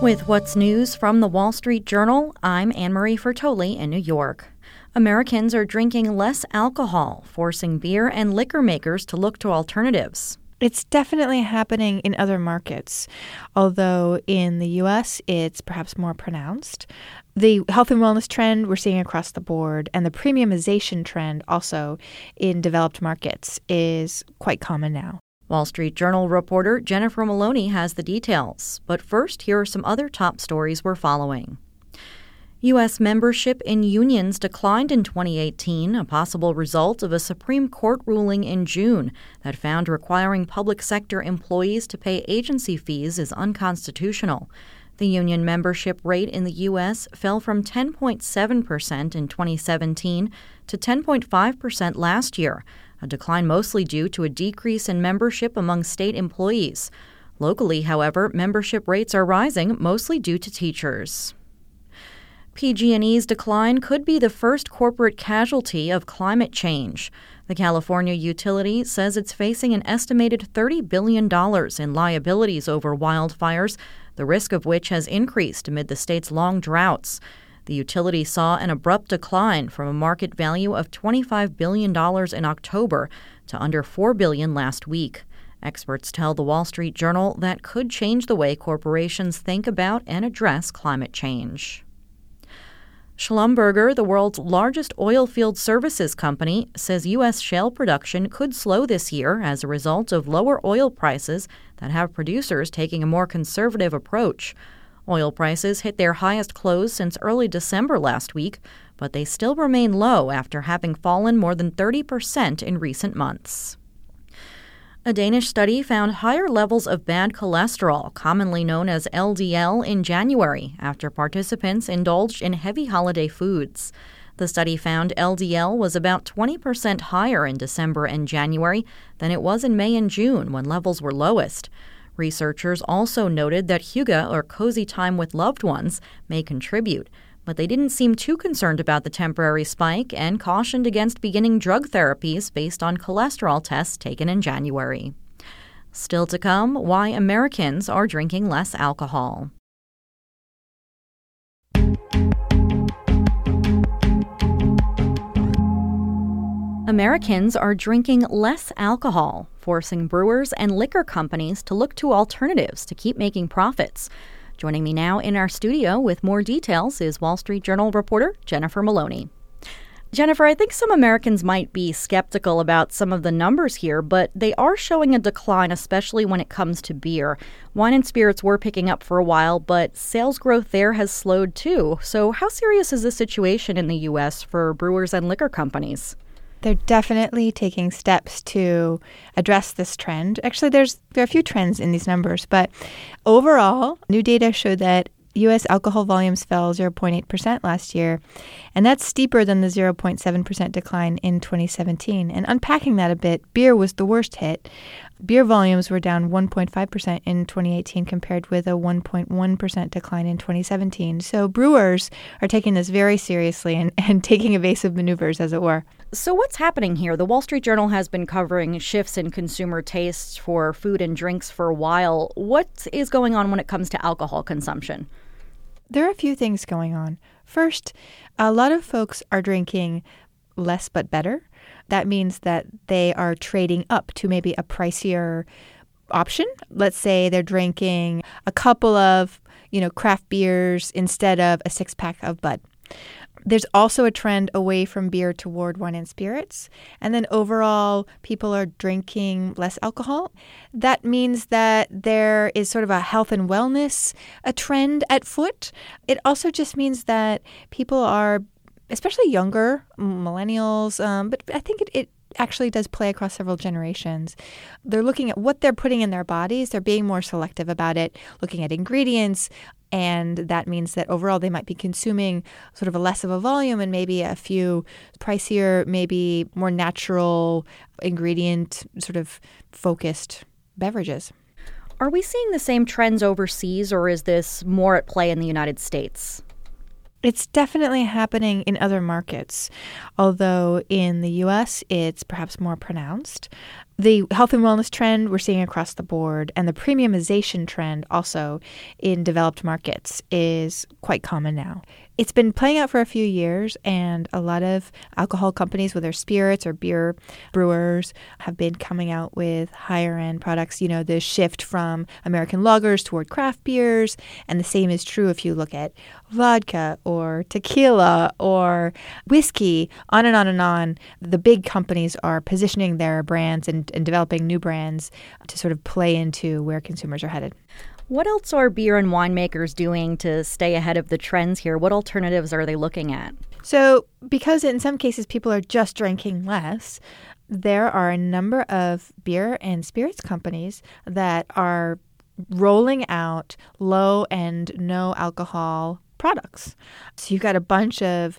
With what's news from the Wall Street Journal, I'm Anne-Marie Fertoli in New York. Americans are drinking less alcohol, forcing beer and liquor makers to look to alternatives. It's definitely happening in other markets, although in the U.S. it's perhaps more pronounced. The health and wellness trend we're seeing across the board, and the premiumization trend also in developed markets is quite common now. Wall Street Journal reporter Jennifer Maloney has the details. But first, here are some other top stories we're following. U.S. membership in unions declined in 2018, a possible result of a Supreme Court ruling in June that found requiring public sector employees to pay agency fees is unconstitutional. The union membership rate in the U.S. fell from 10.7% in 2017 to 10.5% last year, a decline mostly due to a decrease in membership among state employees. Locally, however, membership rates are rising, mostly due to teachers. PG&E's decline could be the first corporate casualty of climate change. The California utility says it's facing an estimated $30 billion in liabilities over wildfires, the risk of which has increased amid the state's long droughts. The utility saw an abrupt decline from a market value of $25 billion in October to under $4 billion last week. Experts tell the Wall Street Journal that could change the way corporations think about and address climate change. Schlumberger, the world's largest oil field services company, says U.S. shale production could slow this year as a result of lower oil prices that have producers taking a more conservative approach. Oil prices hit their highest close since early December last week, but they still remain low after having fallen more than 30% in recent months. A Danish study found higher levels of bad cholesterol, commonly known as LDL, in January after participants indulged in heavy holiday foods. The study found LDL was about 20% higher in December and January than it was in May and June when levels were lowest. Researchers also noted that hygge, or cozy time with loved ones, may contribute, but they didn't seem too concerned about the temporary spike and cautioned against beginning drug therapies based on cholesterol tests taken in January. Still to come, why Americans are drinking less alcohol. Americans are drinking less alcohol, forcing brewers and liquor companies to look to alternatives to keep making profits. Joining me now in our studio with more details is Wall Street Journal reporter Jennifer Maloney. Jennifer, I think some Americans might be skeptical about some of the numbers here, but they are showing a decline, especially when it comes to beer. Wine and spirits were picking up for a while, but sales growth there has slowed too. So how serious is the situation in the U.S. for brewers and liquor companies? They're definitely taking steps to address this trend. Actually, there are a few trends in these numbers, but overall, new data showed that U.S. alcohol volumes fell 0.8% last year, and that's steeper than the 0.7% decline in 2017. And unpacking that a bit, beer was the worst hit. Beer volumes were down 1.5% in 2018 compared with a 1.1% decline in 2017. So brewers are taking this very seriously and taking evasive maneuvers, as it were. So what's happening here? The Wall Street Journal has been covering shifts in consumer tastes for food and drinks for a while. What is going on when it comes to alcohol consumption? There are a few things going on. First, a lot of folks are drinking less but better. That means that they are trading up to maybe a pricier option. Let's say they're drinking a couple of, craft beers instead of a six-pack of Bud. There's also a trend away from beer toward wine and spirits. And then overall, people are drinking less alcohol. That means that there is sort of a health and wellness trend at foot. It also just means that people are, especially younger, millennials, but I think it actually does play across several generations. They're looking at what they're putting in their bodies. They're being more selective about it, looking at ingredients. And that means that overall they might be consuming sort of a less of a volume and maybe a few pricier, maybe more natural ingredient sort of focused beverages. Are we seeing the same trends overseas, or is this more at play in the United States? It's definitely happening in other markets, although in the U.S. it's perhaps more pronounced. The health and wellness trend we're seeing across the board, and the premiumization trend also in developed markets is quite common now. It's been playing out for a few years, and a lot of alcohol companies, whether spirits or beer brewers, have been coming out with higher-end products. You know, the shift from American lagers toward craft beers, and the same is true if you look at vodka or tequila or whiskey, on and on and on. The big companies are positioning their brands and developing new brands to sort of play into where consumers are headed. What else are beer and winemakers doing to stay ahead of the trends here? What alternatives are they looking at? So, because in some cases people are just drinking less, there are a number of beer and spirits companies that are rolling out low and no alcohol products. So you've got a bunch of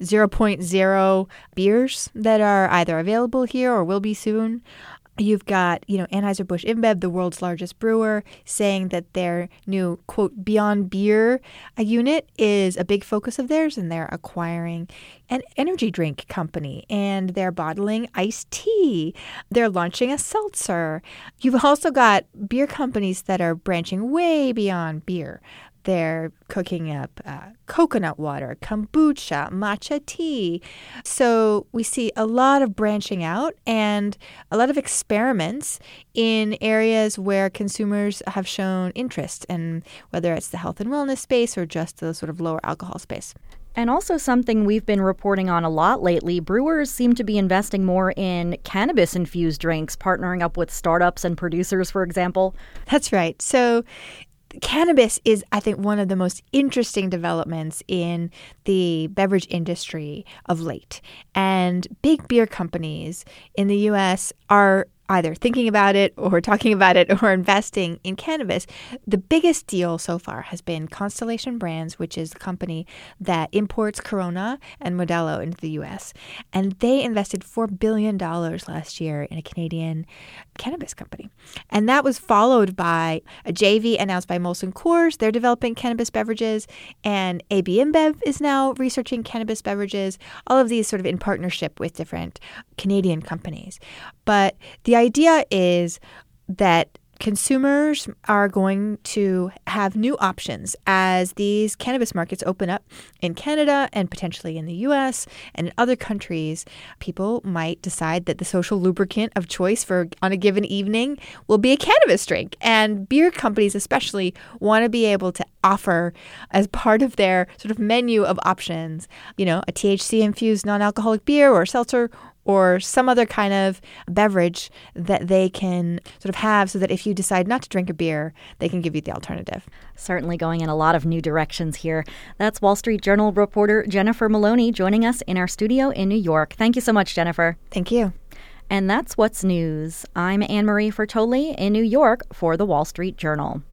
0.0 beers that are either available here or will be soon. You've got, Anheuser-Busch InBev, the world's largest brewer, saying that their new, quote, Beyond Beer unit is a big focus of theirs, and they're acquiring an energy drink company, and they're bottling iced tea. They're launching a seltzer. You've also got beer companies that are branching way beyond beer. They're cooking up coconut water, kombucha, matcha tea. So we see a lot of branching out and a lot of experiments in areas where consumers have shown interest, and whether it's the health and wellness space or just the sort of lower alcohol space. And also something we've been reporting on a lot lately, brewers seem to be investing more in cannabis-infused drinks, partnering up with startups and producers, for example. That's right. So cannabis is, I think, one of the most interesting developments in the beverage industry of late. And big beer companies in the U.S. are either thinking about it or talking about it or investing in cannabis. The biggest deal so far has been Constellation Brands, which is the company that imports Corona and Modelo into the U.S. And they invested $4 billion last year in a Canadian cannabis company. And that was followed by a JV announced by Molson Coors. They're developing cannabis beverages. And AB InBev is now researching cannabis beverages. All of these sort of in partnership with different Canadian companies. But the idea is that consumers are going to have new options as these cannabis markets open up in Canada and potentially in the U.S. and in other countries. People might decide that the social lubricant of choice for on a given evening will be a cannabis drink. And beer companies especially want to be able to offer as part of their sort of menu of options, a THC-infused non-alcoholic beer or seltzer or some other kind of beverage that they can sort of have so that if you decide not to drink a beer, they can give you the alternative. Certainly going in a lot of new directions here. That's Wall Street Journal reporter Jennifer Maloney joining us in our studio in New York. Thank you so much, Jennifer. Thank you. And that's What's News. I'm Anne Marie Fertoli in New York for the Wall Street Journal.